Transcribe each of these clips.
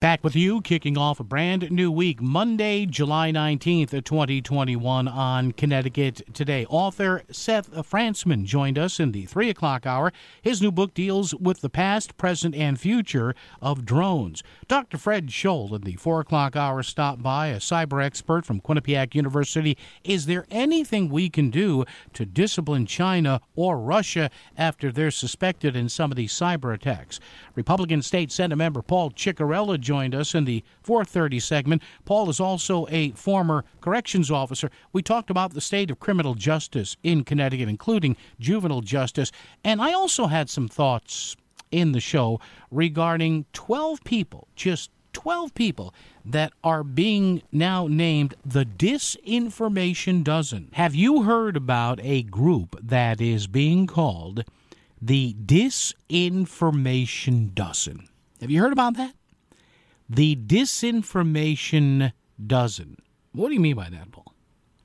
Back with you, kicking off a brand new week, Monday, July 19th, 2021 on Connecticut Today. Author Seth Frantzman joined us in the 3 o'clock hour. His new book deals with the past, present, and future of drones. Dr. Fred Scholl in the 4 o'clock hour stopped by, a cyber expert from Quinnipiac University. Is there anything we can do to discipline China or Russia after they're suspected in some of these cyber attacks? Republican State Senate member Paul Ciccarella joined us in the 4:30 segment. Paul is also a former corrections officer. We talked about the state of criminal justice in Connecticut, including juvenile justice. And I also had some thoughts in the show regarding 12 people, just 12 people, that are being now named the Disinformation Dozen. Have you heard about a group that is being called the Disinformation Dozen? Have you heard about that? The Disinformation Dozen. What do you mean by that, Paul?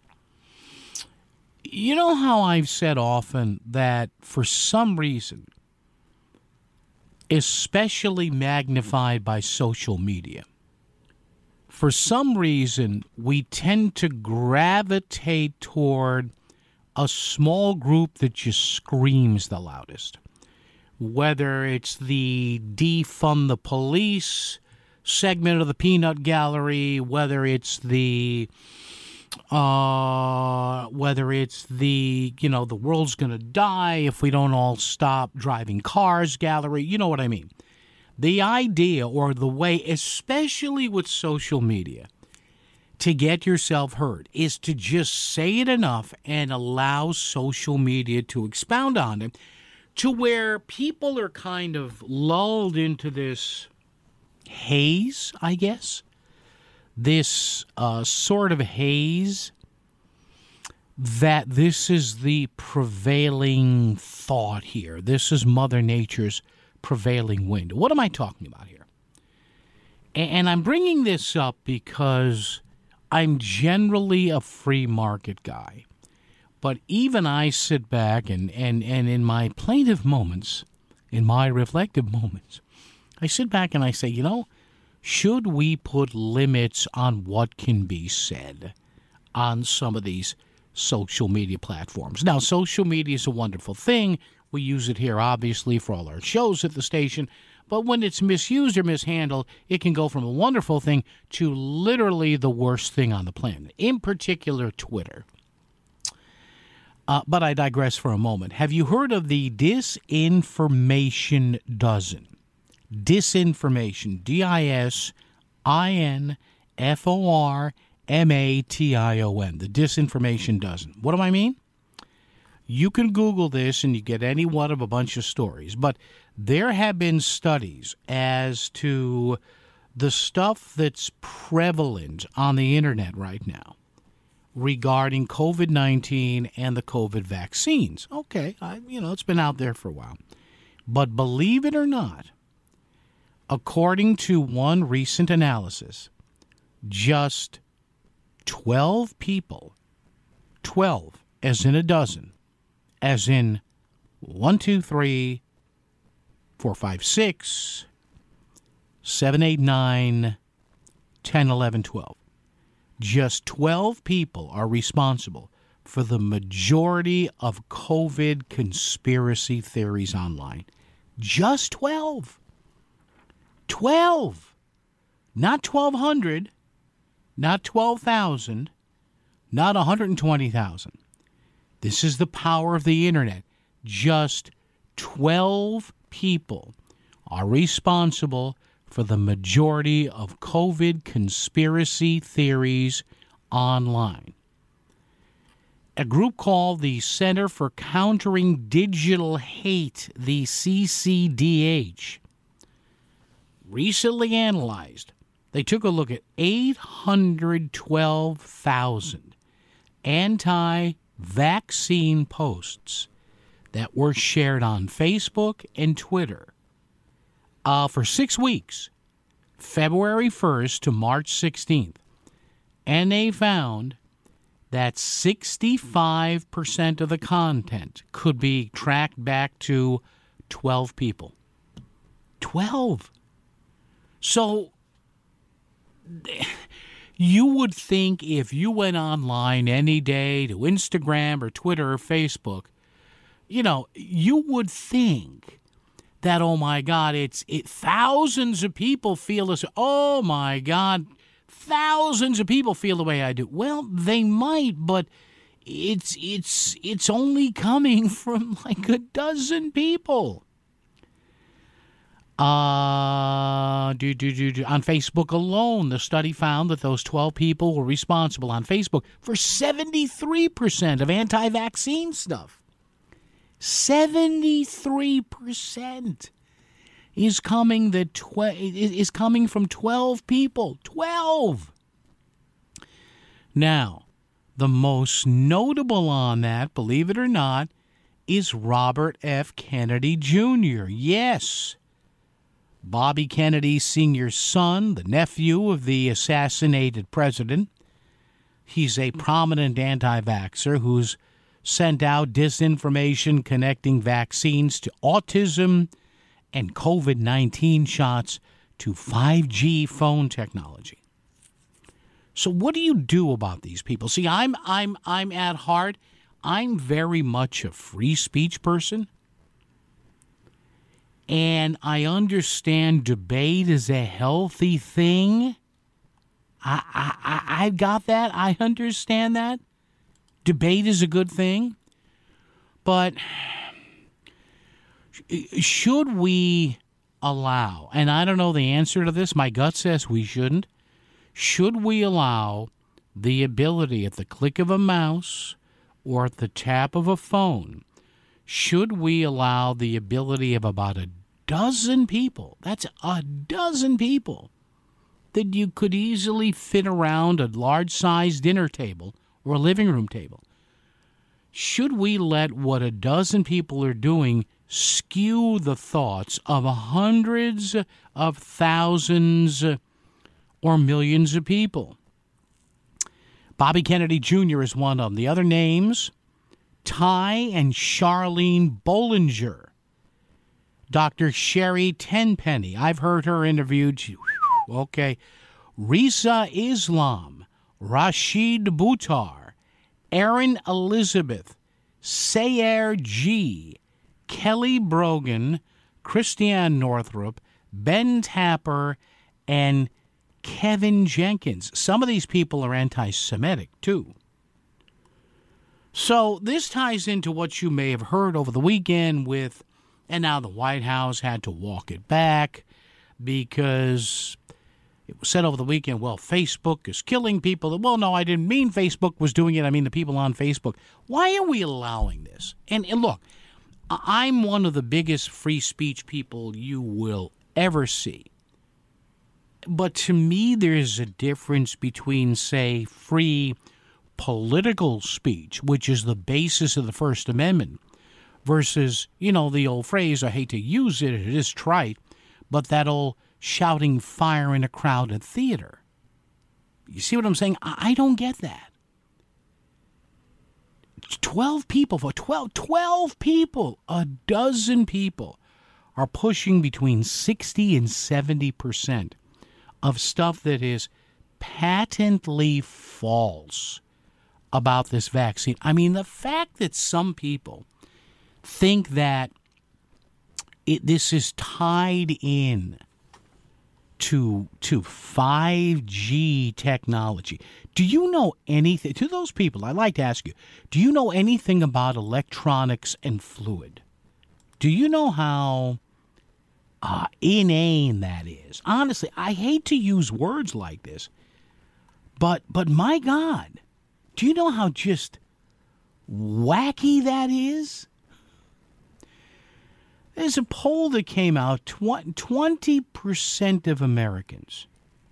You know how I've said often that for some reason, especially magnified by social media, for some reason we tend to gravitate toward a small group that just screams the loudest. Whether it's the defund the police segment of the peanut gallery, whether it's the the world's going to die if we don't all stop driving cars gallery, you know what I mean. The idea or the way, especially with social media, to get yourself heard is to just say it enough and allow social media to expound on it to where people are kind of lulled into this haze, I guess, this sort of haze that this is the prevailing thought here. This is Mother Nature's prevailing wind. What am I talking about here? And I'm bringing this up because I'm generally a free market guy. But even I sit back and in my plaintive moments, in my reflective moments, I sit back and I say, should we put limits on what can be said on some of these social media platforms? Now, social media is a wonderful thing. We use it here, obviously, for all our shows at the station. But when it's misused or mishandled, it can go from a wonderful thing to literally the worst thing on the planet, in particular Twitter. But I digress for a moment. Have you heard of the Disinformation Dozen? Disinformation, Disinformation, the Disinformation Dozen. What do I mean? You can Google this and you get any one of a bunch of stories. But there have been studies as to the stuff that's prevalent on the internet right now regarding COVID-19 and the COVID vaccines. Okay, it's been out there for a while. But believe it or not, according to one recent analysis, just 12 people, 12 as in a dozen, as in 1, 2, 3, 4, 5, 6, 7, 8, 9, 10, 11, 12. Just 12 people are responsible for the majority of COVID conspiracy theories online. Just 12. 12. Not 1,200. Not 12,000. Not 120,000. This is the power of the internet. Just 12 people are responsible for the majority of COVID conspiracy theories online. A group called the Center for Countering Digital Hate, the CCDH, recently analyzed. They took a look at 812,000 anti-vaccine posts that were shared on Facebook and Twitter for 6 weeks, February 1st to March 16th. And they found that 65% of the content could be tracked back to 12 people. 12. So You would think if you went online any day to Instagram or Twitter or Facebook, you would think that, oh my God, thousands of people feel this. Oh my God, thousands of people feel the way I do. Well, they might, but it's only coming from like a dozen people. On Facebook alone, the study found that those 12 people were responsible on Facebook for 73% of anti-vaccine stuff. 73% is coming from 12 people. 12. Now, the most notable on that, believe it or not, is Robert F. Kennedy Jr. Yes. Bobby Kennedy Sr.'s son, the nephew of the assassinated president. He's a prominent anti-vaxxer who's sent out disinformation connecting vaccines to autism and COVID-19 shots to 5G phone technology. So what do you do about these people? See, I'm at heart, I'm very much a free speech person. And I understand debate is a healthy thing. I've got that. I understand that. Debate is a good thing. But should we allow, and I don't know the answer to this, my gut says we shouldn't, should we allow the ability at the click of a mouse or at the tap of a phone, should we allow the ability of about a dozen people, that's a dozen people, that you could easily fit around a large-sized dinner table or a living room table? Should we let what a dozen people are doing skew the thoughts of hundreds of thousands or millions of people? Bobby Kennedy Jr. is one of them. The other names, Ty and Charlene Bollinger. Dr. Sherry Tenpenny, I've heard her interviewed. Okay. Risa Islam, Rashid Buttar, Erin Elizabeth, Sayer G., Kelly Brogan, Christiane Northrup, Ben Tapper, and Kevin Jenkins. Some of these people are anti-Semitic, too. So this ties into what you may have heard over the weekend with, and now the White House had to walk it back because it was said over the weekend, well, Facebook is killing people. Well, no, I didn't mean Facebook was doing it. I mean the people on Facebook. Why are we allowing this? And look, I'm one of the biggest free speech people you will ever see. But to me, there's a difference between, say, free political speech, which is the basis of the First Amendment, versus, the old phrase, I hate to use it, it is trite, but that old shouting fire in a crowded theater. You see what I'm saying? I don't get that. 12 people, for 12 people, a dozen people are pushing between 60 and 70% of stuff that is patently false about this vaccine. I mean, the fact that some people think that this is tied in to 5G technology. Do you know anything? To those people, I'd like to ask you, do you know anything about electronics and fluid? Do you know how inane that is? Honestly, I hate to use words like this, but my God, do you know how just wacky that is? There's a poll that came out, 20% of Americans,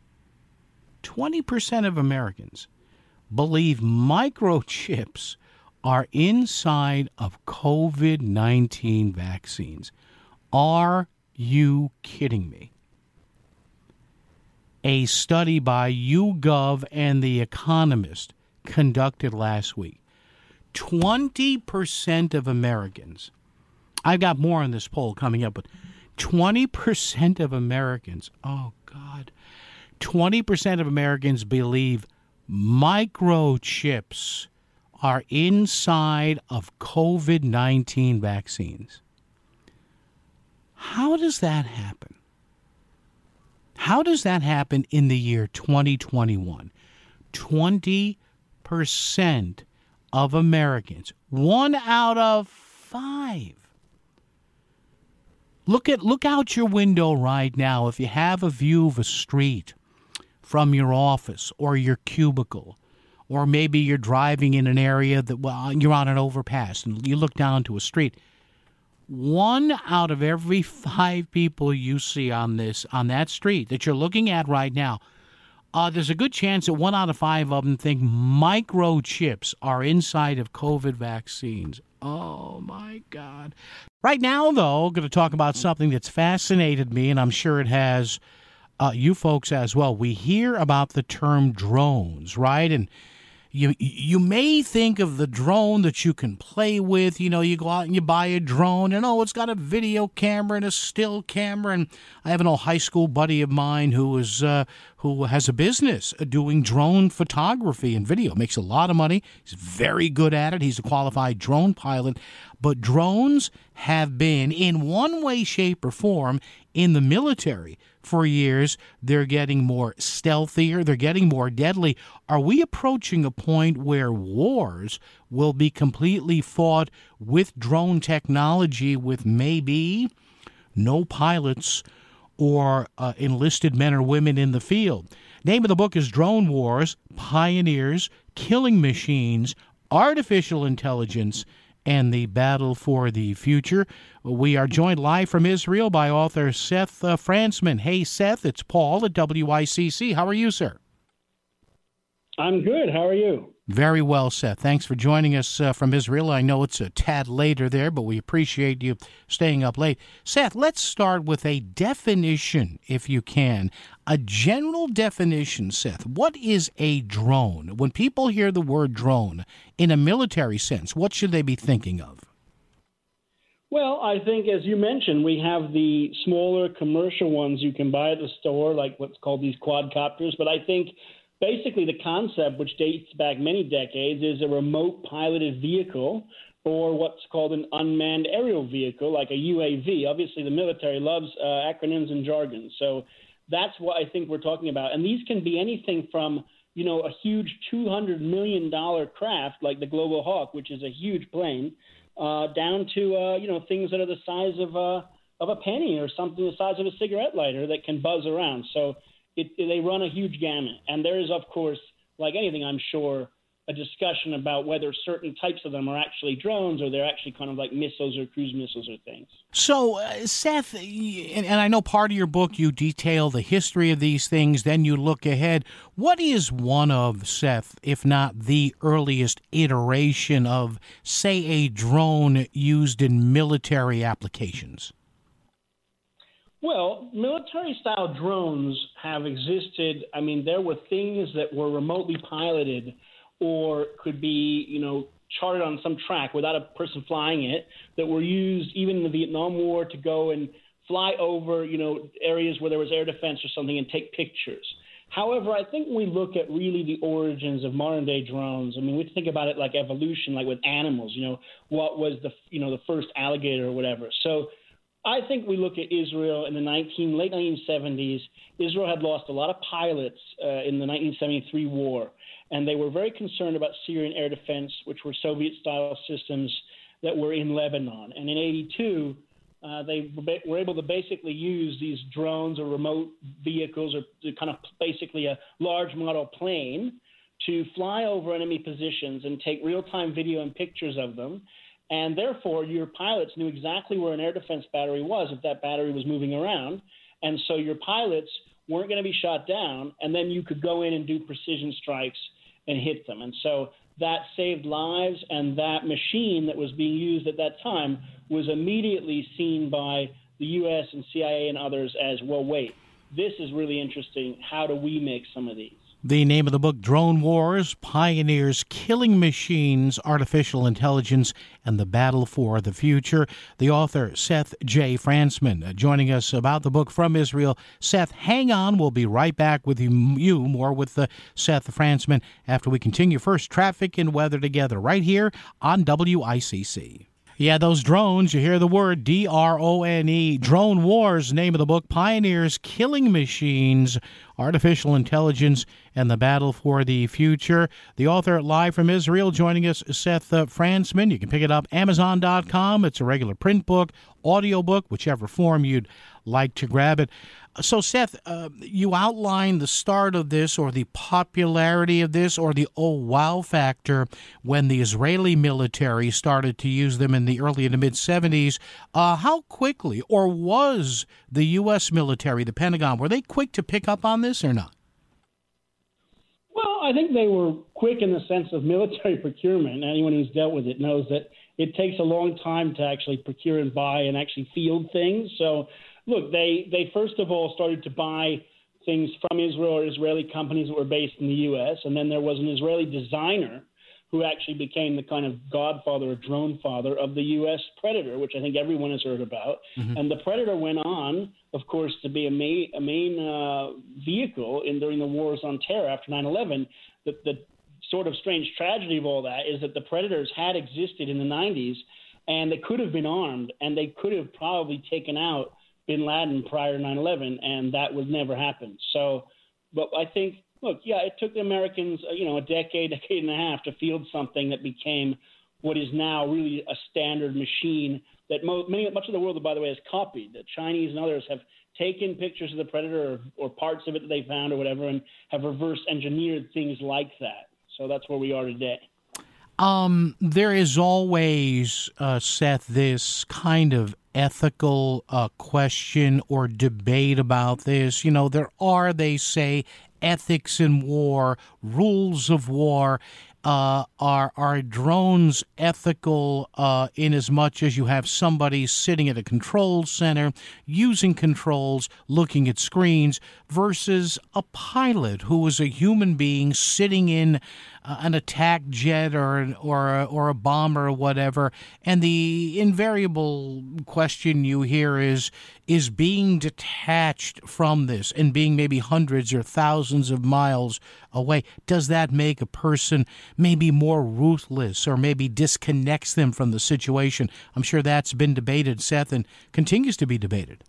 20% of Americans believe microchips are inside of COVID-19 vaccines. Are you kidding me? A study by YouGov and The Economist conducted last week. 20% of Americans, I've got more on this poll coming up, but 20% of Americans, oh God, 20% of Americans believe microchips are inside of COVID-19 vaccines. How does that happen? How does that happen in the year 2021? 20% of Americans, 1 out of 5. Look out your window right now. If you have a view of a street from your office or your cubicle, or maybe you're driving in an area that, well, you're on an overpass and you look down to a street. 1 out of every 5 people you see on that street that you're looking at right now, there's a good chance that 1 out of 5 of them think microchips are inside of COVID vaccines. Oh, my God. Right now, though, I'm going to talk about something that's fascinated me, and I'm sure it has you folks as well. We hear about the term drones, right? And you may think of the drone that you can play with. You know, you go out and you buy a drone, and it's got a video camera and a still camera. And I have an old high school buddy of mine who has a business doing drone photography and video. Makes a lot of money. He's very good at it. He's a qualified drone pilot. But drones have been, in one way, shape, or form, in the military for years. They're getting more stealthier. They're getting more deadly. Are we approaching a point where wars will be completely fought with drone technology, with maybe no pilots or enlisted men or women in the field? Name of the book is Drone Wars, Pioneers, Killing Machines, Artificial Intelligence, and the Battle for the Future. We are joined live from Israel by author Seth Frantzman. Hey, Seth, it's Paul at WICC. How are you, sir? I'm good. How are you? Very well, Seth. Thanks for joining us from Israel. I know it's a tad later there, but we appreciate you staying up late. Seth, let's start with a definition, if you can. A general definition, Seth. What is a drone? When people hear the word drone in a military sense, what should they be thinking of? Well, I think, as you mentioned, we have the smaller commercial ones you can buy at the store, like what's called these quadcopters. But I think basically the concept, which dates back many decades, is a remote piloted vehicle, or what's called an unmanned aerial vehicle, like a UAV. Obviously, the military loves acronyms and jargon. So that's what I think we're talking about. And these can be anything from, a huge $200 million craft like the Global Hawk, which is a huge plane, down to, things that are the size of a penny or something the size of a cigarette lighter that can buzz around. So they run a huge gamut. And there is, of course, like anything, I'm sure, a discussion about whether certain types of them are actually drones or they're actually kind of like missiles or cruise missiles or things. So, Seth, and I know part of your book you detail the history of these things, then you look ahead. What is one of, Seth, if not the earliest iteration of, say, a drone used in military applications? Well, military-style drones have existed. I mean, there were things that were remotely piloted or could be, charted on some track without a person flying it, that were used even in the Vietnam War to go and fly over, areas where there was air defense or something and take pictures. However, I think when we look at really the origins of modern-day drones, I mean, we think about it like evolution, like with animals, what was the first alligator or whatever. So I think we look at Israel in the late 1970s. Israel had lost a lot of pilots in the 1973 war, and they were very concerned about Syrian air defense, which were Soviet-style systems that were in Lebanon. And in 1982, they were able to basically use these drones or remote vehicles or kind of basically a large model plane to fly over enemy positions and take real-time video and pictures of them. And therefore, your pilots knew exactly where an air defense battery was if that battery was moving around. And so your pilots weren't going to be shot down, and then you could go in and do precision strikes and hit them. And so that saved lives, and that machine that was being used at that time was immediately seen by the U.S. and CIA and others as, well, wait, this is really interesting. How do we make some of these? The name of the book, Drone Wars, Pioneers, Killing Machines, Artificial Intelligence, and the Battle for the Future. The author, Seth J. Fransman, joining us about the book from Israel. Seth, hang on. We'll be right back with you more with Seth Fransman after we continue. First, traffic and weather together right here on WICC. Yeah, those drones, you hear the word D-R-O-N-E, Drone Wars, name of the book, Pioneers, Killing Machines, Artificial Intelligence, and the Battle for the Future. The author, live from Israel, joining us, Seth Fransman. You can pick it up Amazon.com. It's a regular print book, audiobook, whichever form you'd like to grab it. So, Seth, you outlined the start of this, or the popularity of this, or the oh wow factor when the Israeli military started to use them in the early to mid-'70s. How quickly, or was the U.S. military, the Pentagon, were they quick to pick up on this or not? Well, I think they were quick in the sense of military procurement. Anyone who's dealt with it knows that it takes a long time to actually procure and buy and actually field things. So, look, they first of all started to buy things from Israel or Israeli companies that were based in the U.S., and then there was an Israeli designer who actually became the kind of godfather or drone father of the U.S. Predator, which I think everyone has heard about. Mm-hmm. And the Predator went on, of course, to be a main vehicle during the wars on terror after 9/11. The sort of strange tragedy of all that is that the Predators had existed in the 90s, and they could have been armed, and they could have probably taken out bin Laden prior to 9/11, and that would never happen. So, but I think, look, yeah, it took the Americans, a decade and a half to field something that became what is now really a standard machine that much of the world, by the way, has copied. The Chinese and others have taken pictures of the Predator or parts of it that they found or whatever and have reverse engineered things like that. So that's where we are today. There is always, Seth, this kind of ethical question or debate about this. There are, they say, ethics in war, rules of war. Are drones ethical in as much as you have somebody sitting at a control center, using controls, looking at screens, versus a pilot who is a human being sitting in an attack jet or a bomber or whatever? And the invariable question you hear is being detached from this and being maybe hundreds or thousands of miles away, does that make a person maybe more ruthless or maybe disconnects them from the situation? I'm sure that's been debated, Seth, and continues to be debated.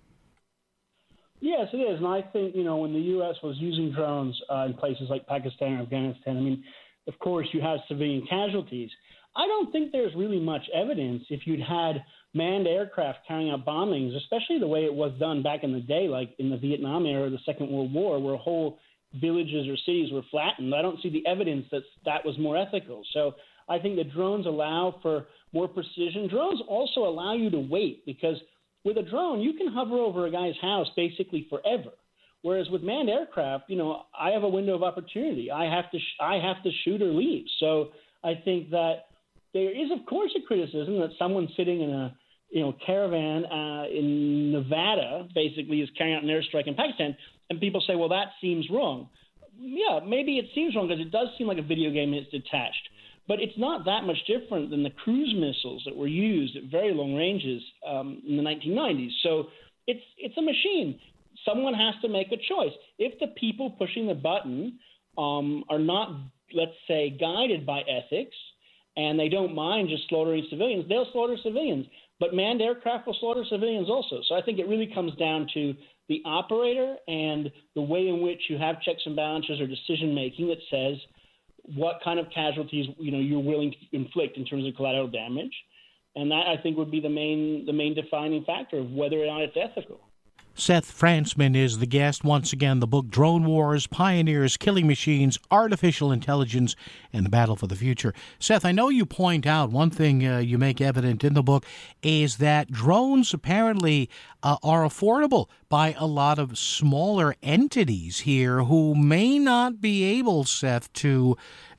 Yes, it is. And I think, when the U.S. was using drones in places like Pakistan or Afghanistan, of course, you have civilian casualties. I don't think there's really much evidence if you'd had manned aircraft carrying out bombings, especially the way it was done back in the day, like in the Vietnam era or the Second World War, where whole villages or cities were flattened. I don't see the evidence that was more ethical. So I think that drones allow for more precision. Drones also allow you to wait, because with a drone, you can hover over a guy's house basically forever. Whereas with manned aircraft, I have a window of opportunity. I have to shoot or leave. So I think that there is, of course, a criticism that someone sitting in a caravan in Nevada basically is carrying out an airstrike in Pakistan, and people say, well, that seems wrong. Yeah, maybe it seems wrong because it does seem like a video game and it's detached. But it's not that much different than the cruise missiles that were used at very long ranges in the 1990s. So it's a machine. Someone has to make a choice. If the people pushing the button are not, let's say, guided by ethics, and they don't mind just slaughtering civilians, they'll slaughter civilians. But manned aircraft will slaughter civilians also. So I think it really comes down to the operator and the way in which you have checks and balances or decision-making that says what kind of casualties you're willing to inflict in terms of collateral damage. And that, I think, would be the main defining factor of whether or not it's ethical. Seth Fransman is the guest. Once again, the book Drone Wars, Pioneers, Killing Machines, Artificial Intelligence, and the Battle for the Future. Seth, I know you point out one thing you make evident in the book is that drones apparently are affordable by a lot of smaller entities here who may not be able, Seth, to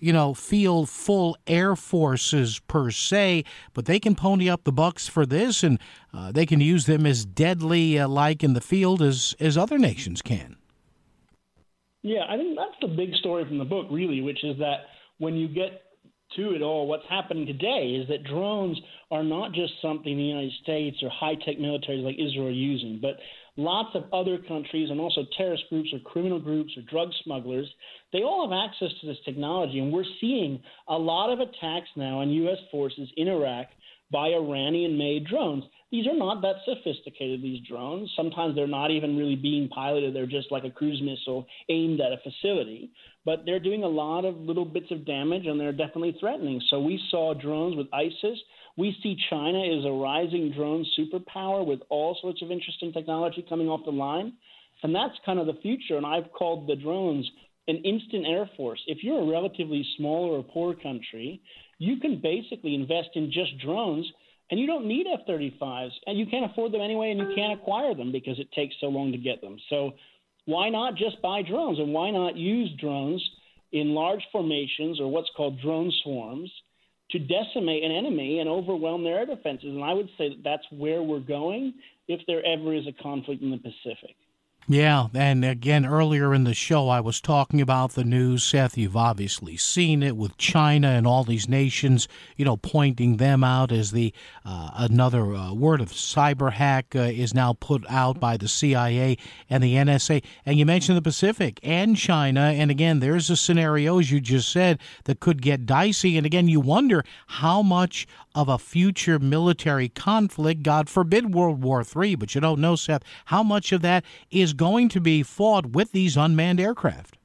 field full air forces per se, but they can pony up the bucks for this, and they can use them as deadly like in the field as other nations can. Yeah, I think that's the big story from the book, really, which is that when you get to it all, what's happening today is that drones are not just something the United States or high-tech militaries like Israel are using, but lots of other countries and also terrorist groups or criminal groups or drug smugglers, they all have access to this technology. And we're seeing a lot of attacks now on U.S. forces in Iraq by Iranian-made drones. These are not that sophisticated, these drones. Sometimes they're not even really being piloted. They're just like a cruise missile aimed at a facility. But they're doing a lot of little bits of damage, and they're definitely threatening. So we saw drones with ISIS. We see China is a rising drone superpower with all sorts of interesting technology coming off the line. And that's kind of the future. And I've called the drones an instant air force. If you're a relatively small or poor country, you can basically invest in just drones, and you don't need F-35s, and you can't afford them anyway, and you can't acquire them because it takes so long to get them. So why not just buy drones, and why not use drones in large formations or what's called drone swarms to decimate an enemy and overwhelm their air defenses? And I would say that that's where we're going if there ever is a conflict in the Pacific. Yeah, and again, earlier in the show, I was talking about the news. Seth, you've obviously seen it with China and all these nations, pointing them out as the another word of cyber hack is now put out by the CIA and the NSA. And you mentioned the Pacific and China. And again, there's a scenario, as you just said, that could get dicey. And again, you wonder how much of a future military conflict, God forbid World War III, but you don't know, Seth, how much of that is going to be fought with these unmanned aircraft?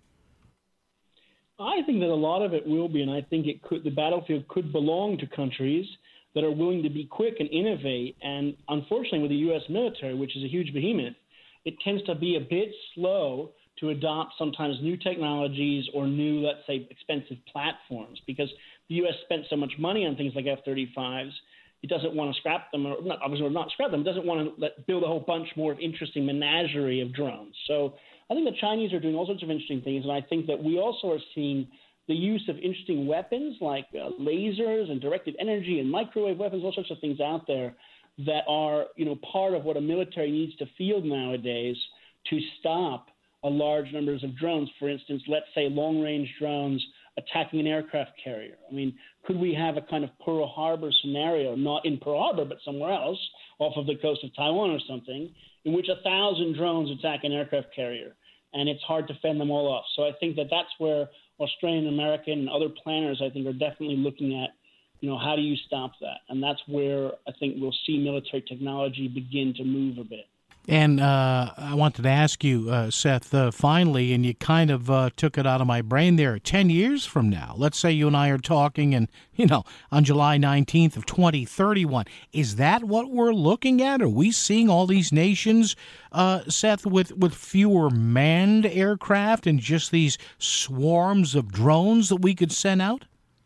I think that a lot of it will be, and I think the battlefield could belong to countries that are willing to be quick and innovate. And unfortunately, with the U.S. military, which is a huge behemoth, it tends to be a bit slow to adopt sometimes new technologies or new, let's say, expensive platforms, because the U.S. spent so much money on things like F-35s. It doesn't want to scrap them, or not scrap them. It doesn't want to build a whole bunch more of interesting menagerie of drones. So I think the Chinese are doing all sorts of interesting things, and I think that we also are seeing the use of interesting weapons like lasers and directed energy and microwave weapons, all sorts of things out there that are, part of what a military needs to field nowadays to stop a large numbers of drones. For instance, let's say long-range drones attacking an aircraft carrier. I mean, could we have a kind of Pearl Harbor scenario, not in Pearl Harbor, but somewhere else, off of the coast of Taiwan or something, in which 1,000 drones attack an aircraft carrier, and it's hard to fend them all off. So I think that that's where Australian, American, and other planners, I think, are definitely looking at, how do you stop that? And that's where I think we'll see military technology begin to move a bit. And I wanted to ask you, Seth, finally, and you kind of took it out of my brain there, 10 years from now, let's say you and I are talking and, on July 19th of 2031, is that what we're looking at? Are we seeing all these nations, Seth, with fewer manned aircraft and just these swarms of drones that we could send out?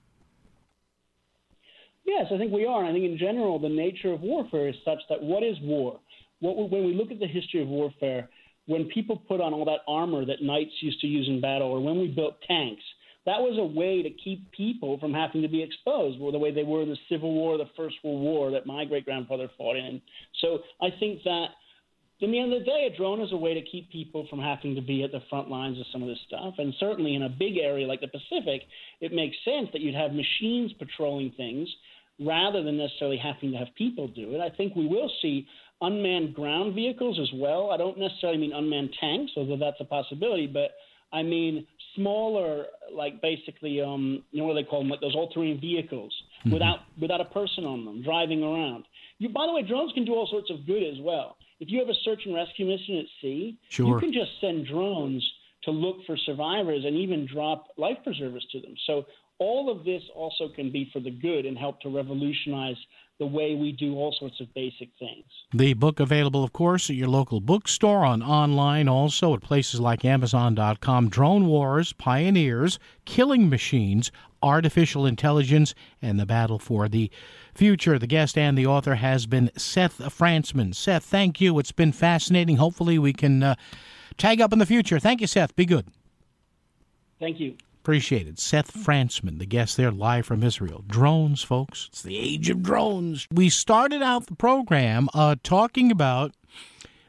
Yes, I think we are. And I think in general, the nature of warfare is such that what is war? When we look at the history of warfare, when people put on all that armor that knights used to use in battle, or when we built tanks, that was a way to keep people from having to be exposed, the way they were in the Civil War, the First World War that my great-grandfather fought in. So I think that in the end of the day, a drone is a way to keep people from having to be at the front lines of some of this stuff. And certainly in a big area like the Pacific, it makes sense that you'd have machines patrolling things rather than necessarily having to have people do it. I think we will see unmanned ground vehicles as well. I don't necessarily mean unmanned tanks, although that's a possibility, but I mean smaller, like basically, what do they call them, like those all-terrain vehicles without a person on them driving around. By the way, drones can do all sorts of good as well. If you have a search and rescue mission at sea, you can just send drones to look for survivors and even drop life preservers to them. So all of this also can be for the good and help to revolutionize the way we do all sorts of basic things. The book available, of course, at your local bookstore, online also at places like Amazon.com. Drone Wars, Pioneers, Killing Machines, Artificial Intelligence, and the Battle for the Future. The guest and the author has been Seth Frantzman. Seth, thank you. It's been fascinating. Hopefully we can tag up in the future. Thank you, Seth. Be good. Thank you. Appreciate it. Seth Frantzman, the guest there, live from Israel. Drones, folks. It's the age of drones. We started out the program talking about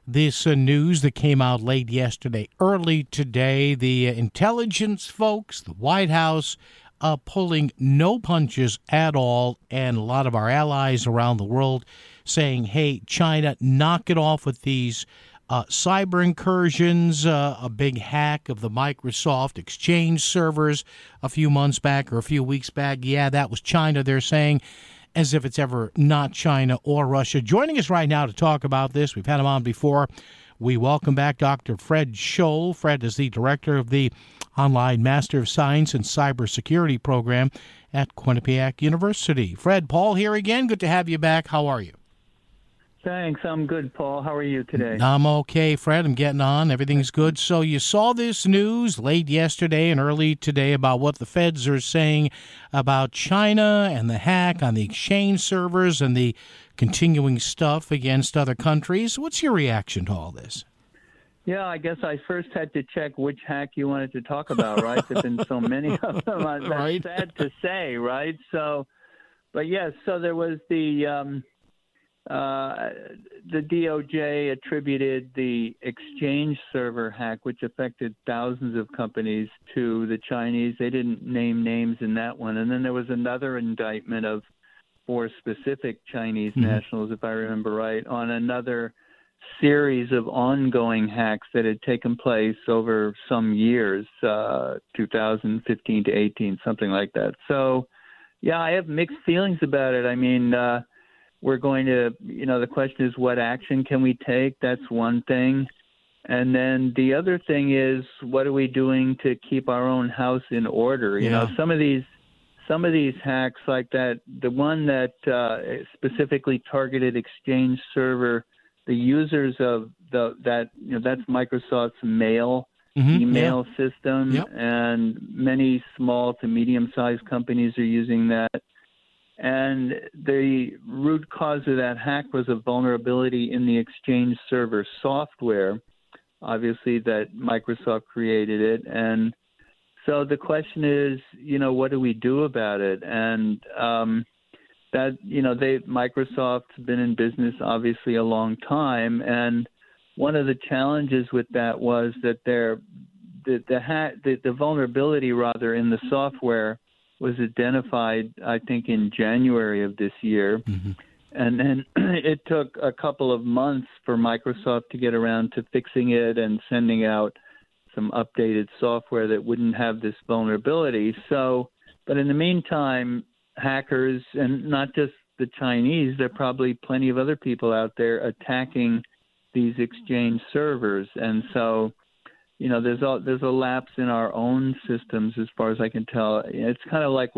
this news that came out late yesterday, early today. The intelligence folks, the White House, pulling no punches at all, and a lot of our allies around the world saying, hey, China, knock it off with these cyber incursions, a big hack of the Microsoft Exchange servers a few months back or a few weeks back. Yeah, that was China, they're saying, as if it's ever not China or Russia. Joining us right now to talk about this, we've had him on before. We welcome back Dr. Fred Scholl. Fred is the director of the Online Master of Science and Cybersecurity program at Quinnipiac University. Fred, Paul here again. Good to have you back. How are you? Thanks. I'm good, Paul. How are you today? I'm okay, Fred. I'm getting on. Everything's good. So you saw this news late yesterday and early today about what the feds are saying about China and the hack on the Exchange servers and the continuing stuff against other countries. What's your reaction to all this? Yeah, I guess I first had to check which hack you wanted to talk about, right? There's been so many of them. That's right. Sad to say, right? So, but yes, so there was the DOJ attributed the Exchange server hack, which affected thousands of companies, to the Chinese. They didn't name names in that one. And then there was another indictment of 4 specific Chinese nationals, if I remember right, on another series of ongoing hacks that had taken place over some years, 2015 to 18, something like that. So, yeah, I have mixed feelings about it. I mean, we're going to, the question is, what action can we take? That's one thing. And then the other thing is, what are we doing to keep our own house in order? You know, some of these hacks like that, the one that specifically targeted Exchange server, the users of that's Microsoft's mail email system, and many small to medium-sized companies are using that. And the root cause of that hack was a vulnerability in the Exchange server software, obviously, that Microsoft created it. And so the question is, what do we do about it? And Microsoft's been in business obviously a long time, and one of the challenges with that was that the vulnerability rather in the software was identified, I think, in January of this year. And then it took a couple of months for Microsoft to get around to fixing it and sending out some updated software that wouldn't have this vulnerability. So, but in the meantime, hackers, and not just the Chinese, there are probably plenty of other people out there attacking these Exchange servers. And so, there's a lapse in our own systems as far as I can tell. It's kind of like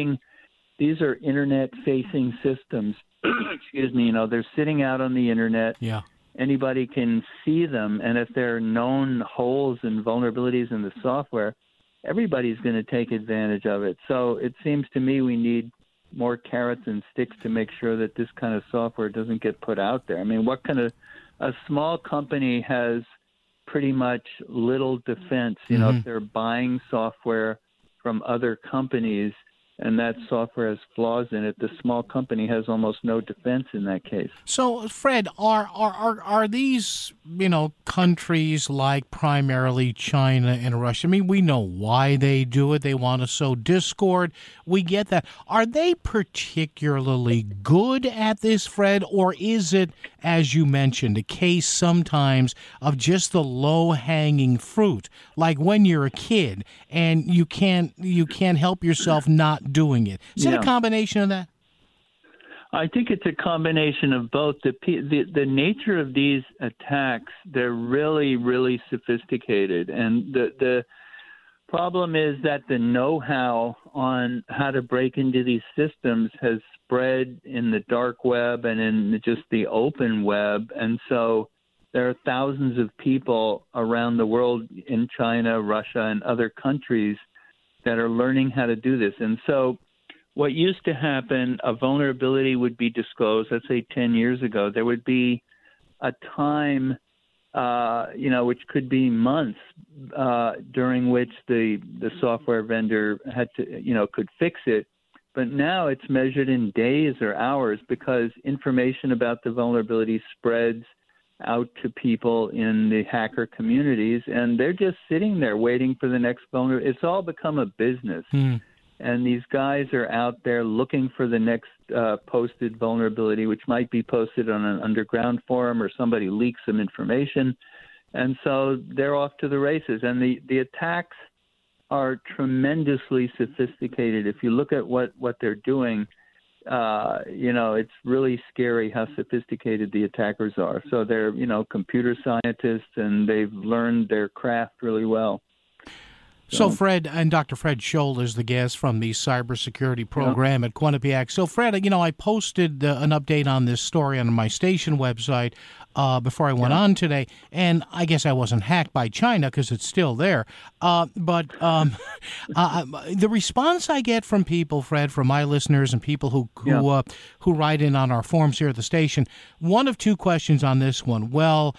these are internet-facing systems. Excuse me, they're sitting out on the internet. Yeah. Anybody can see them, and if there are known holes and vulnerabilities in the software, everybody's going to take advantage of it. So it seems to me we need more carrots and sticks to make sure that this kind of software doesn't get put out there. I mean, a small company has pretty much little defense, if they're buying software from other companies and that software has flaws in it, the small company has almost no defense in that case. So, Fred, are these, countries like primarily China and Russia? I mean, we know why they do it. They want to sow discord. We get that. Are they particularly good at this, Fred, or is it, as you mentioned, a case sometimes of just the low-hanging fruit, like when you're a kid and you can't help yourself not doing it? Is it a combination of that? I think it's a combination of both. The nature of these attacks, they're really, really sophisticated. And the problem is that the know-how on how to break into these systems has spread in the dark web and in just the open web. And so there are thousands of people around the world in China, Russia, and other countries that are learning how to do this. And so what used to happen, a vulnerability would be disclosed, let's say 10 years ago. There would be a time, which could be months, during which the software vendor had to, could fix it. But now it's measured in days or hours because information about the vulnerability spreads out to people in the hacker communities, and they're just sitting there waiting for the next vulnerability. It's all become a business. And these guys are out there looking for the next posted vulnerability, which might be posted on an underground forum or somebody leaks some information. And so they're off to the races. And the attacks are tremendously sophisticated. If you look at what they're doing, it's really scary how sophisticated the attackers are. So they're, computer scientists, and they've learned their craft really well. So Fred, and Dr. Fred Scholl is the guest from the cybersecurity program at Quinnipiac. So Fred, I posted an update on this story on my station website before I went on today, and I guess I wasn't hacked by China because it's still there. But the response I get from people, Fred, from my listeners and people who write in on our forums here at the station, one of two questions on this one. Well,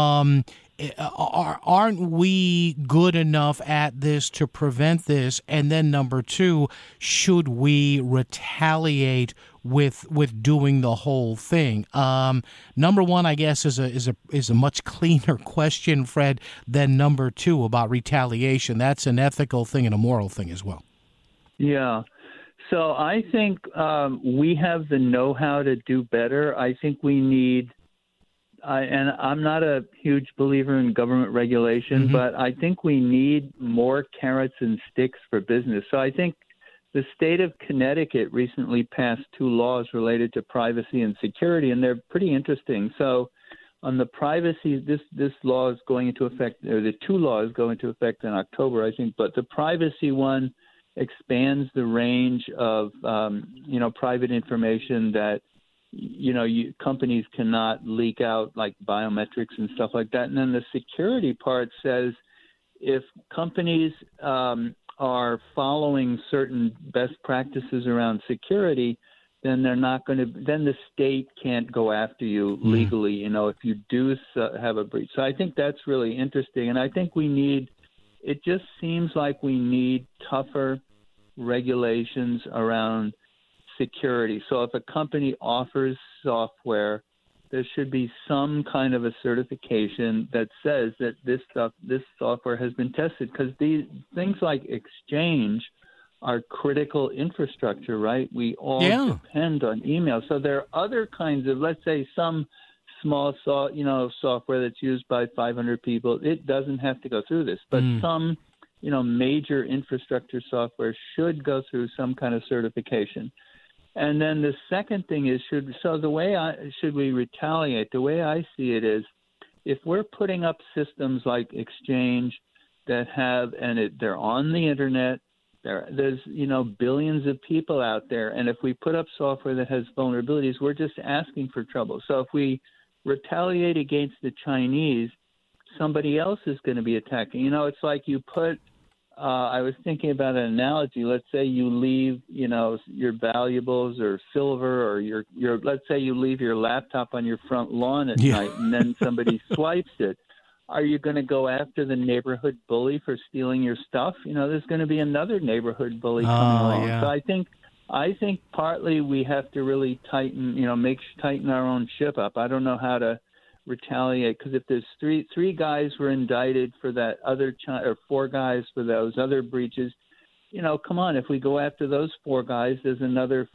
aren't we good enough at this to prevent this? And then number two, should we retaliate with doing the whole thing? Number one, I guess, is a much cleaner question, Fred, than number two about retaliation. That's an ethical thing and a moral thing as well. Yeah. So I think we have the know-how to do better. I think we need and I'm not a huge believer in government regulation, but I think we need more carrots and sticks for business. So I think the state of Connecticut recently passed 2 laws related to privacy and security, and they're pretty interesting. So on the privacy, this law is going into effect, or the 2 laws go into effect in October, I think, but the privacy one expands the range of, private information that companies cannot leak out, like biometrics and stuff like that. And then the security part says if companies are following certain best practices around security, then they're not going to. Then the state can't go after you legally. If you do have a breach. So I think that's really interesting, and I think we need. It just seems like we need tougher regulations around security. So if a company offers software, there should be some kind of a certification that says that this software has been tested, because these things like Exchange are critical infrastructure, right? We all depend on email. So there are other kinds of, let's say, some small software that's used by 500 people. It doesn't have to go through this, but some major infrastructure software should go through some kind of certification. And then the second thing is, should we retaliate? The way I see it is, if we're putting up systems like Exchange that have, they're on the internet, there's billions of people out there, and if we put up software that has vulnerabilities, we're just asking for trouble. So if we retaliate against the Chinese, somebody else is going to be attacking. It's like you put. I was thinking about an analogy. Let's say you leave, your valuables or silver, or your let's say you leave your laptop on your front lawn at night, and then somebody swipes it. Are you going to go after the neighborhood bully for stealing your stuff? There's going to be another neighborhood bully coming along. Yeah. So I think partly we have to really tighten our own ship up. I don't know how to retaliate, because if there's three guys were indicted for that other or 4 guys for those other breaches, come on, if we go after those 4 guys, there's another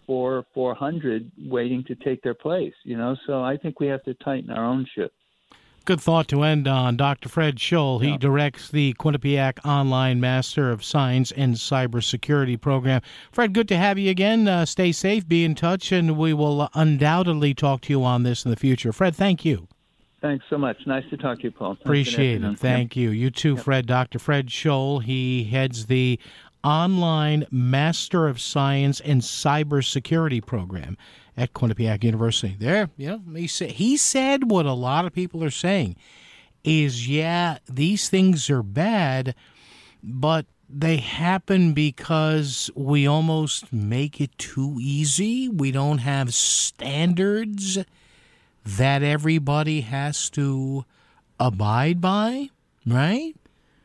400 waiting to take their place. So I think we have to tighten our own ship. Good thought to end on. Dr. Fred Scholl, he directs the Quinnipiac Online Master of Science and Cybersecurity program. Fred, good to have you again. Stay safe, be in touch, and we will undoubtedly talk to you on this in the future. Fred, thank you. Thanks so much. Nice to talk to you, Paul. Appreciate it. Thank you. You too, Fred. Dr. Fred Scholl, he heads the Online Master of Science and Cybersecurity program at Quinnipiac University. There, he said what a lot of people are saying is, these things are bad, but they happen because we almost make it too easy. We don't have standards that everybody has to abide by, right?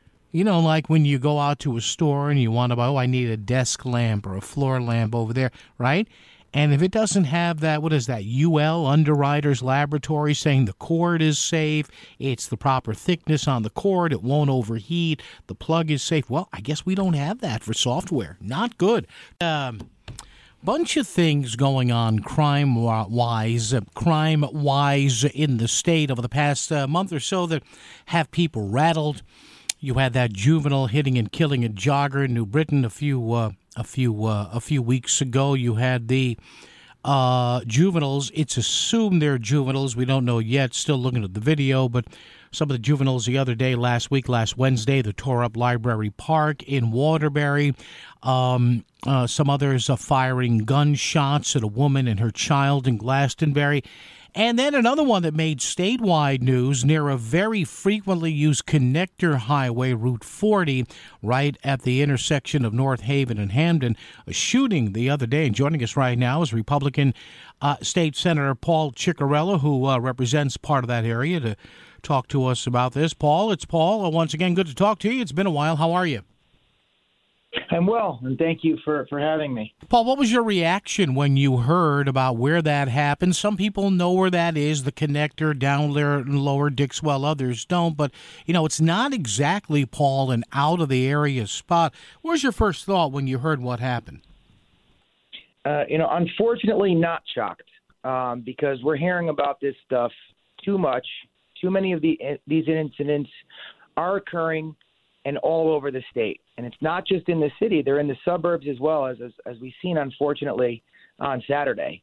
Like when you go out to a store and you want to buy, I need a desk lamp or a floor lamp over there, right? And if it doesn't have that, what is that, UL Underwriters Laboratory saying the cord is safe, it's the proper thickness on the cord, it won't overheat, the plug is safe. Well, I guess we don't have that for software. Not good. Bunch of things going on crime-wise in the state over the past month or so that have people rattled. You had that juvenile hitting and killing a jogger in New Britain a few weeks ago. You had the juveniles. It's assumed they're juveniles. We don't know yet. Still looking at the video, but some of the juveniles the other day, last Wednesday, that tore up Library Park in Waterbury. Some others firing gunshots at a woman and her child in Glastonbury. And then another one that made statewide news near a very frequently used connector highway, Route 40, right at the intersection of North Haven and Hamden. A shooting the other day. And joining us right now is Republican State Senator Paul Ciccarello, who represents part of that area, to talk to us about this. Paul, it's Paul. Once again, good to talk to you. It's been a while. How are you? I'm well, and thank you for having me. Paul, what was your reaction when you heard about where that happened? Some people know where that is, the connector down there in Lower Dixwell. Others don't. But, it's not exactly, Paul, an out-of-the-area spot. What was your first thought when you heard what happened? Unfortunately, not shocked, because we're hearing about this stuff too much. Too many of these incidents are occurring and all over the state. And it's not just in the city. They're in the suburbs as well, as we've seen, unfortunately, on Saturday.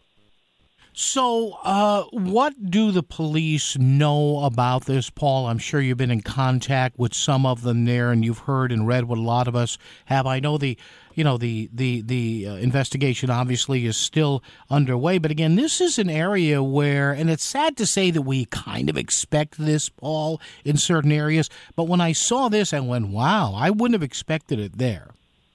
So what do the police know about this, Paul? I'm sure you've been in contact with some of them there, and you've heard and read what a lot of us have. I know the investigation obviously is still underway. But again, this is an area where, and it's sad to say that we kind of expect this, Paul, in certain areas. But when I saw this, I went, wow, I wouldn't have expected it there.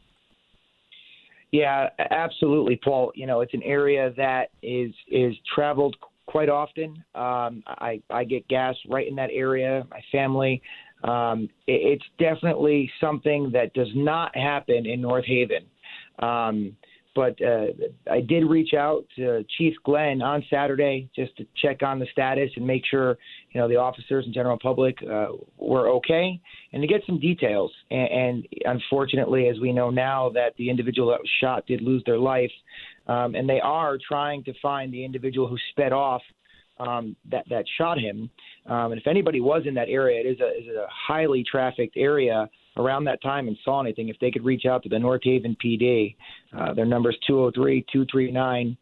Yeah, absolutely, Paul. It's an area that is traveled quite often. I get gas right in that area, my family. It's definitely something that does not happen in North Haven. But I did reach out to Chief Glenn on Saturday just to check on the status and make sure, the officers and general public were okay, and to get some details. And unfortunately, as we know now, that the individual that was shot did lose their life, and they are trying to find the individual who sped off that shot him. And if anybody was in that area, it is a highly trafficked area around that time and saw anything, if they could reach out to the North Haven PD. Their number is 203-239-5321,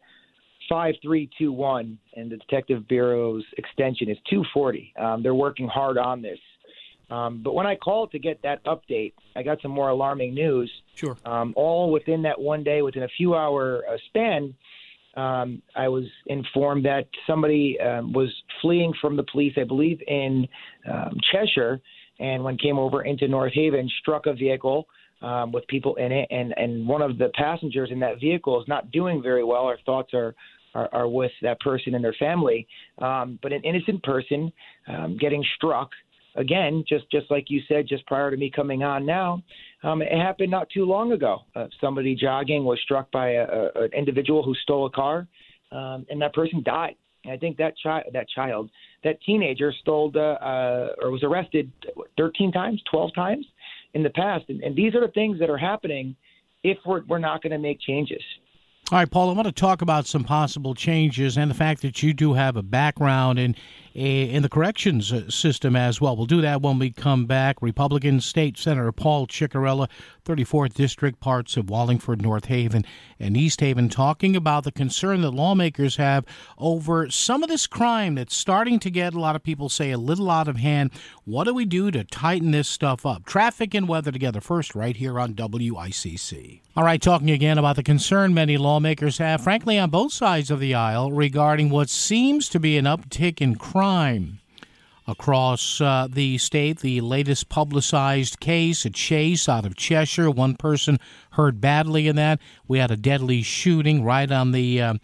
and the Detective Bureau's extension is 240. They're working hard on this. But when I called to get that update, I got some more alarming news. Sure. All within that one day, within a few-hour span, I was informed that somebody was fleeing from the police, I believe, in Cheshire, and when came over into North Haven, struck a vehicle with people in it, and one of the passengers in that vehicle is not doing very well. Our thoughts are with that person and their family, but an innocent person getting struck. Again, just like you said, just prior to me coming on now, it happened not too long ago. Somebody jogging was struck by an individual who stole a car, and that person died. And I think that teenager stole or was arrested 13 times, 12 times in the past. And these are the things that are happening if we're not going to make changes. All right, Paul, I want to talk about some possible changes and the fact that you do have a background in the corrections system as well. We'll do that when we come back. Republican State Senator Paul Ciccarello, 34th District, parts of Wallingford, North Haven, and East Haven, talking about the concern that lawmakers have over some of this crime that's starting to get, a lot of people say, a little out of hand. What do we do to tighten this stuff up? Traffic and weather together first, right here on WICC. All right, talking again about the concern many lawmakers have, frankly, on both sides of the aisle, regarding what seems to be an uptick in crime across the state. The latest publicized case, a chase out of Cheshire. One person hurt badly in that. We had a deadly shooting right on the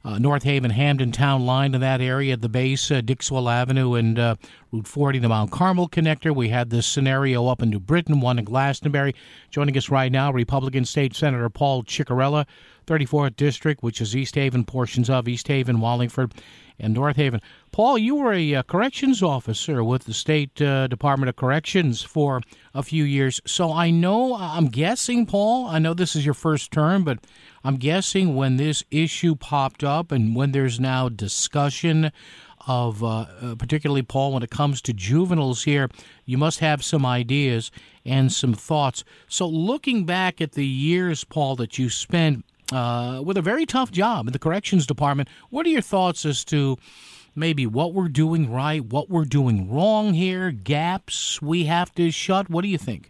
North Haven, Hamden town line in that area at the base, Dixwell Avenue and Route 40, the Mount Carmel connector. We had this scenario up in New Britain, one in Glastonbury. Joining us right now, Republican State Senator Paul Ciccarella, 34th District, which is East Haven, portions of East Haven, Wallingford, and North Haven. Paul, you were a corrections officer with the State Department of Corrections for a few years. So I'm guessing, Paul, I know this is your first term, but I'm guessing when this issue popped up and when there's now discussion of, particularly, Paul, when it comes to juveniles here, you must have some ideas and some thoughts. So looking back at the years, Paul, that you spent with a very tough job in the corrections department, what are your thoughts as to maybe what we're doing right, what we're doing wrong here, gaps we have to shut? What do you think?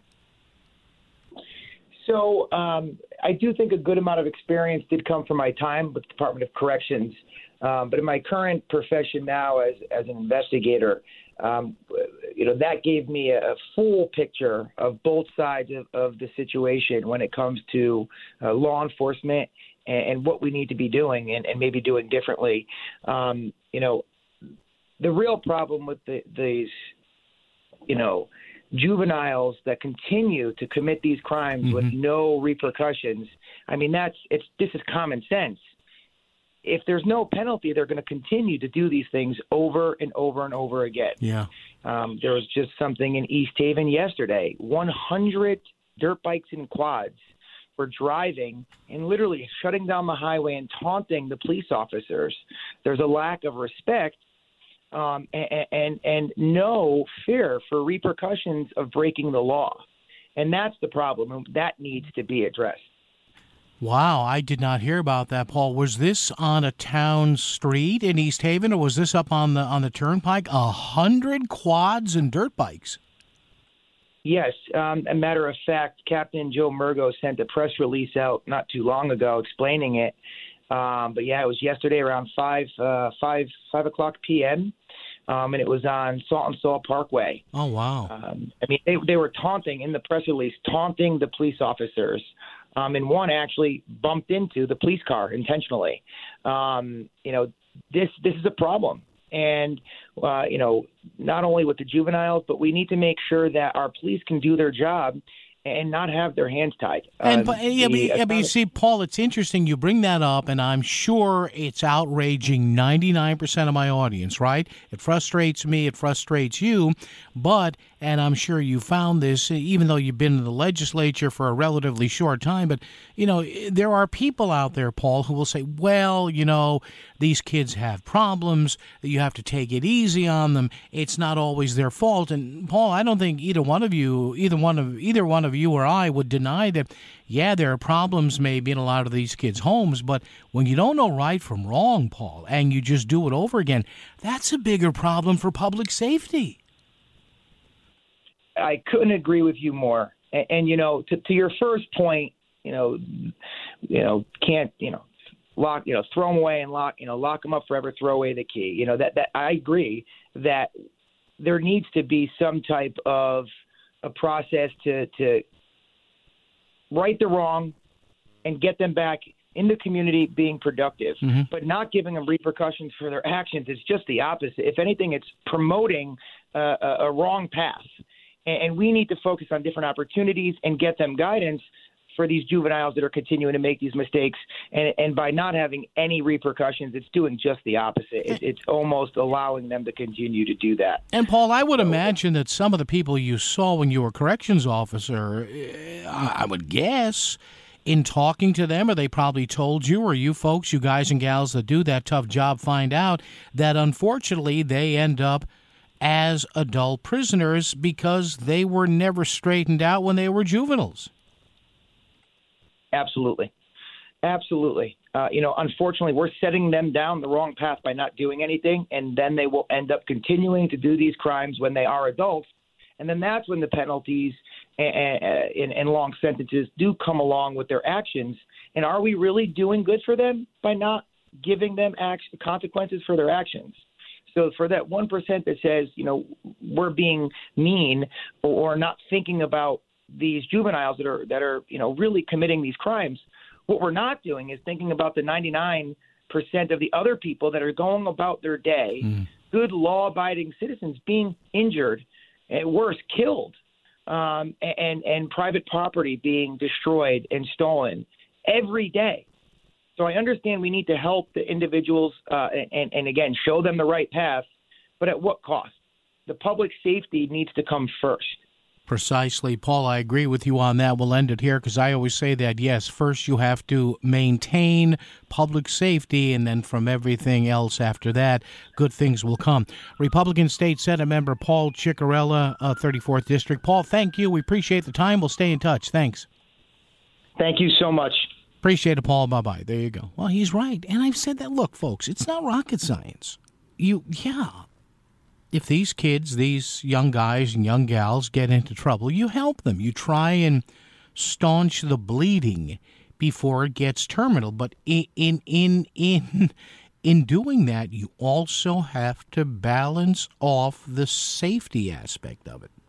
So I do think a good amount of experience did come from my time with the Department of Corrections. But in my current profession now as an investigator, that gave me a full picture of both sides of the situation when it comes to law enforcement and what we need to be doing and maybe doing differently. The real problem with these, juveniles that continue to commit these crimes with no repercussions, this is common sense. If there's no penalty, they're going to continue to do these things over and over and over again. Yeah. There was just something in East Haven yesterday. 100 dirt bikes and quads were driving and literally shutting down the highway and taunting the police officers. There's a lack of respect and no fear for repercussions of breaking the law. And that's the problem, and that needs to be addressed. Wow, I did not hear about that, Paul. Was this on a town street in East Haven, or was this up on the turnpike? 100 quads and dirt bikes. Yes. A matter of fact, Captain Joe Murgo sent a press release out not too long ago explaining it. But yeah, it was yesterday around 5 o'clock p.m. And it was on Salt and Salt Parkway. Oh, wow. They were taunting in the press release, taunting the police officers. And one actually bumped into the police car intentionally. This is a problem. And, not only with the juveniles, but we need to make sure that our police can do their job and not have their hands tied. You see, Paul, it's interesting you bring that up, and I'm sure it's outraging 99% of my audience, right? It frustrates me, it frustrates you, and I'm sure you found this, even though you've been in the legislature for a relatively short time, but, there are people out there, Paul, who will say, well, these kids have problems, you have to take it easy on them, it's not always their fault. And, Paul, I don't think either one of you or I would deny that, yeah, there are problems maybe in a lot of these kids' homes, but when you don't know right from wrong, Paul, and you just do it over again, that's a bigger problem for public safety. I couldn't agree with you more. And to your first point, can't, lock, throw them away and lock them up forever, throw away the key. That I agree that there needs to be some type of a process to right the wrong and get them back in the community being productive, but not giving them repercussions for their actions. It's just the opposite. If anything, it's promoting a wrong path. And we need to focus on different opportunities and get them guidance for these juveniles that are continuing to make these mistakes. And by not having any repercussions, it's doing just the opposite. It's almost allowing them to continue to do that. And, Paul, I would imagine that some of the people you saw when you were a corrections officer, I would guess, in talking to them, or they probably told you, or you folks, you guys and gals that do that tough job, find out that, unfortunately, they end up as adult prisoners because they were never straightened out when they were juveniles. Absolutely. Unfortunately, we're setting them down the wrong path by not doing anything, and then they will end up continuing to do these crimes when they are adults. And then that's when the penalties and long sentences do come along with their actions. And are we really doing good for them by not giving them consequences for their actions? So for that 1% that says, we're being mean or not thinking about these juveniles that are really committing these crimes, what we're not doing is thinking about the 99% of the other people that are going about their day, good law-abiding citizens, being injured, and worse, killed, and private property being destroyed and stolen every day. So I understand we need to help the individuals and again, show them the right path, but at what cost? The public safety needs to come first. Precisely. Paul, I agree with you on that. We'll end it here because I always say that, yes, first you have to maintain public safety, and then from everything else after that, good things will come. Republican State Senate member Paul Ciccarella, 34th District. Paul, thank you. We appreciate the time. We'll stay in touch. Thanks. Thank you so much. Appreciate it, Paul. Bye-bye. There you go. Well, he's right. And I've said that. Look, folks, it's not rocket science. If these kids, these young guys and young gals get into trouble, you help them. You try and staunch the bleeding before it gets terminal. But in doing that, you also have to balance off the safety aspect of it.